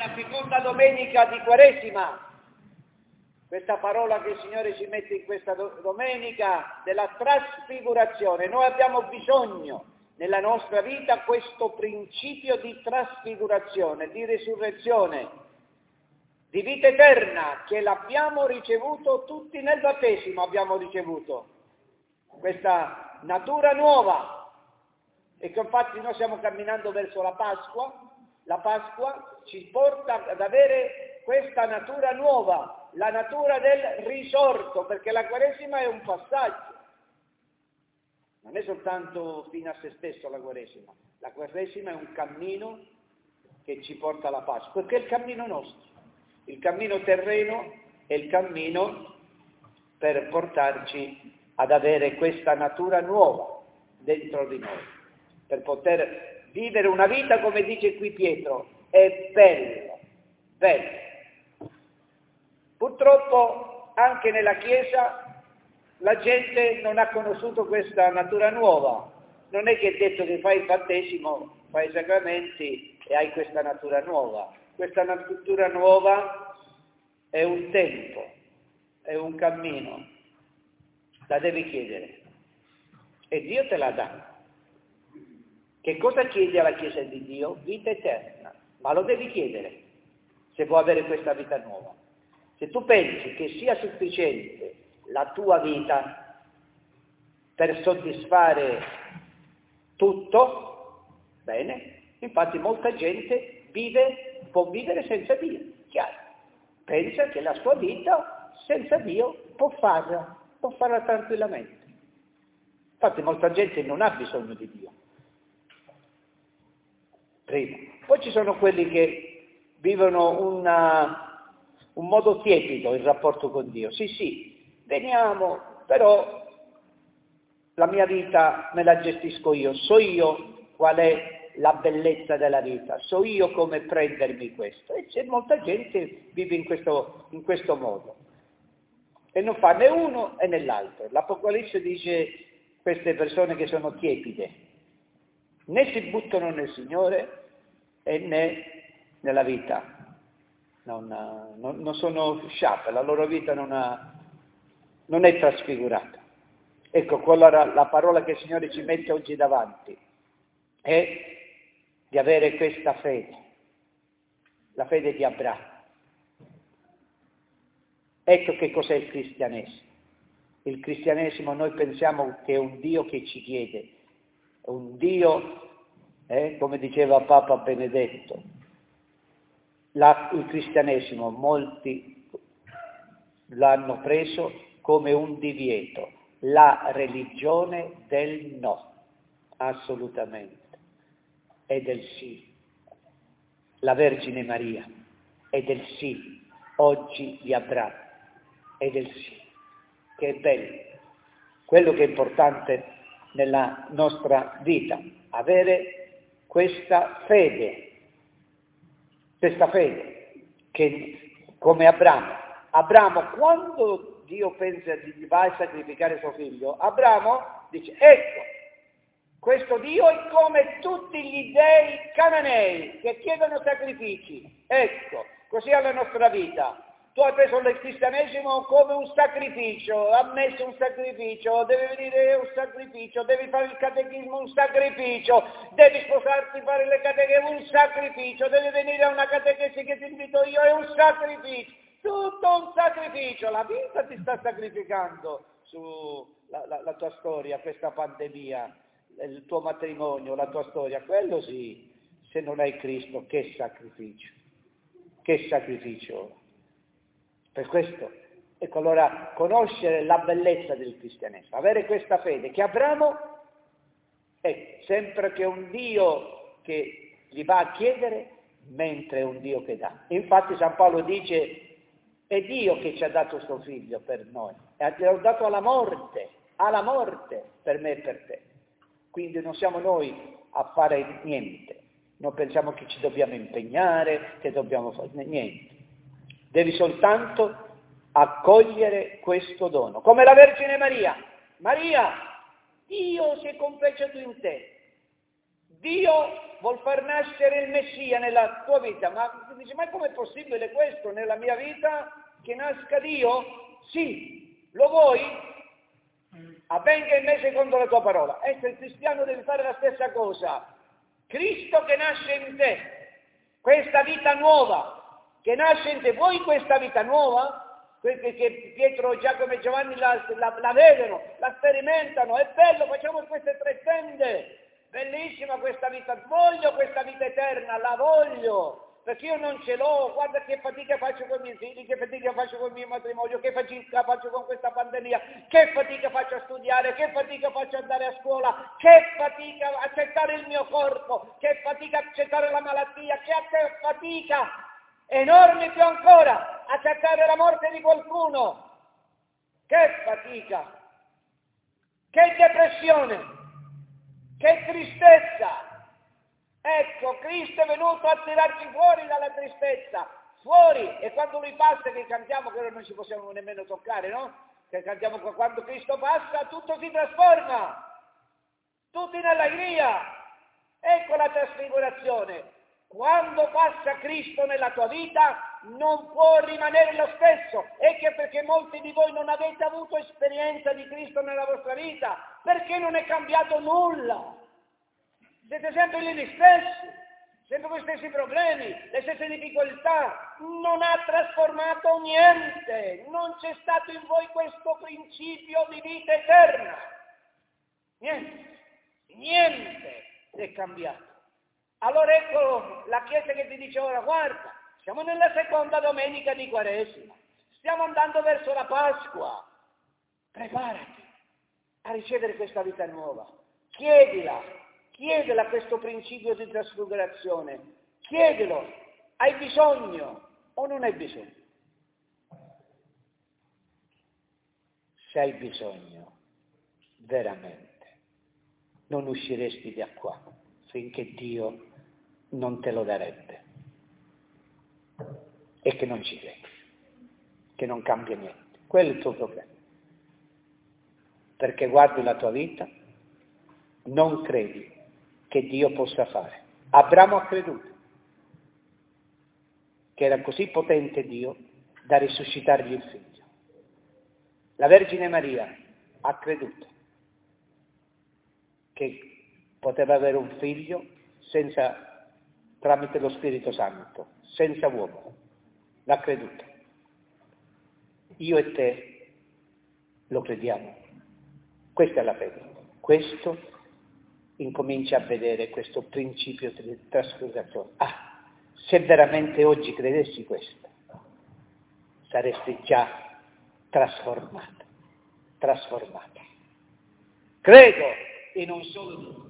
la seconda domenica di Quaresima. Questa parola che il Signore ci mette in questa domenica della trasfigurazione. Noi abbiamo bisogno nella nostra vita questo principio di trasfigurazione, di risurrezione, di vita eterna, che l'abbiamo ricevuto tutti nel battesimo, abbiamo ricevuto questa natura nuova. E che infatti noi stiamo camminando verso la Pasqua ci porta ad avere questa natura nuova, la natura del risorto, perché la Quaresima è un passaggio, non è soltanto fine a se stesso la Quaresima è un cammino che ci porta alla Pasqua, perché è il cammino nostro, il cammino terreno è il cammino per portarci ad avere questa natura nuova dentro di noi, per poter vivere una vita, come dice qui Pietro, è bello. Purtroppo anche nella Chiesa la gente non ha conosciuto questa natura nuova. Non è che è detto che fai il battesimo, fai i sacramenti e hai questa natura nuova. Questa natura nuova è un tempo, è un cammino, la devi chiedere e Dio te la dà. Che cosa chiedi alla Chiesa di Dio? Vita eterna, ma lo devi chiedere se può avere questa vita nuova. Se tu pensi che sia sufficiente la tua vita per soddisfare tutto, bene, infatti molta gente può vivere senza Dio, chiaro, pensa che la sua vita senza Dio può farla tranquillamente. Infatti molta gente non ha bisogno di Dio. Prima. Poi ci sono quelli che vivono un modo tiepido il rapporto con Dio. Sì, veniamo, però la mia vita me la gestisco io, so io qual è la bellezza della vita, so io come prendermi questo. E c'è molta gente che vive in questo modo e non fa né uno né l'altro. L'Apocalisse dice queste persone che sono tiepide, né si buttano nel Signore e né nella vita. Non sono sciappe, la loro vita non è trasfigurata. Ecco, allora la parola che il Signore ci mette oggi davanti è di avere questa fede, la fede di Abramo. Ecco che cos'è il cristianesimo. Il cristianesimo noi pensiamo che è un Dio che ci chiede, un Dio, come diceva Papa Benedetto, il cristianesimo molti l'hanno preso come un divieto, la religione del no, assolutamente, è del sì. La Vergine Maria è del sì, oggi di Abramo, è del sì, che è bello. Quello che è importante nella nostra vita, avere questa fede che come Abramo quando Dio pensa di vai a sacrificare suo figlio, Abramo dice, ecco, questo Dio è come tutti gli dei cananei che chiedono sacrifici, ecco, così è la nostra vita. Tu hai preso il cristianesimo come un sacrificio, ammesso un sacrificio, devi venire un sacrificio, devi fare il catechismo un sacrificio, devi sposarti, fare le catechesi un sacrificio, devi venire a una catechesi che ti invito io, è un sacrificio, tutto un sacrificio, la vita ti sta sacrificando sulla tua storia, questa pandemia, il tuo matrimonio, la tua storia, quello sì, se non hai Cristo, che sacrificio. Per questo, ecco allora, conoscere la bellezza del cristianesimo, avere questa fede, che Abramo è sempre che un Dio che gli va a chiedere, mentre è un Dio che dà. Infatti San Paolo dice, è Dio che ci ha dato suo figlio per noi, e l'ha dato alla morte, per me e per te. Quindi non siamo noi a fare niente, non pensiamo che ci dobbiamo impegnare, che dobbiamo fare niente. Devi soltanto accogliere questo dono, come la Vergine Maria. Maria, Dio si è compiaciuto in te, Dio vuol far nascere il Messia nella tua vita, ma dici, ma com'è possibile questo nella mia vita, che nasca Dio? Sì, lo vuoi? Avvenga in me secondo la tua parola. Ecco, il cristiano deve fare la stessa cosa. Cristo che nasce in te, questa vita nuova che nasce in te, vuoi questa vita nuova? Che Pietro, Giacomo e Giovanni la vedono, la sperimentano, è bello, facciamo queste 3 tende. Bellissima questa vita, voglio questa vita eterna, la voglio, perché io non ce l'ho, guarda che fatica faccio con i miei figli, che fatica faccio con il mio matrimonio, che fatica faccio con questa pandemia, che fatica faccio a studiare, che fatica faccio ad andare a scuola, che fatica a accettare il mio corpo, che fatica a accettare la malattia, che fatica enorme più ancora a accettare la morte di qualcuno, che fatica, che depressione, che tristezza! Ecco, Cristo è venuto a tirarci fuori dalla tristezza, fuori, e quando Lui passa, che cantiamo, che ora non ci possiamo nemmeno toccare, no? Che cantiamo quando Cristo passa, tutto si trasforma, tutto in allegria. Ecco la trasfigurazione. Quando passa Cristo nella tua vita, non può rimanere lo stesso. E che perché molti di voi non avete avuto esperienza di Cristo nella vostra vita, perché non è cambiato nulla. Siete sempre gli stessi, sempre con gli stessi problemi, le stesse difficoltà. Non ha trasformato niente. Non c'è stato in voi questo principio di vita eterna. Niente è cambiato. Allora ecco la Chiesa che ti dice ora, guarda, siamo nella seconda domenica di Quaresima, stiamo andando verso la Pasqua, preparati a ricevere questa vita nuova, chiedila questo principio di trasfigurazione, chiedilo, hai bisogno o non hai bisogno? Se hai bisogno, veramente, non usciresti da qua finché Dio non te lo darebbe, e che non ci credi, che non cambia niente. Quello è il tuo problema, perché guardi la tua vita, non credi che Dio possa fare. Abramo ha creduto che era così potente Dio da risuscitargli il figlio. La Vergine Maria ha creduto che poteva avere un figlio tramite lo Spirito Santo, senza uomo. L'ha creduto. Io e te lo crediamo. Questa è la fede. Questo incomincia a vedere questo principio di trasfigurazione. Se veramente oggi credessi questo, saresti già trasformato. Credo in un solo Dio.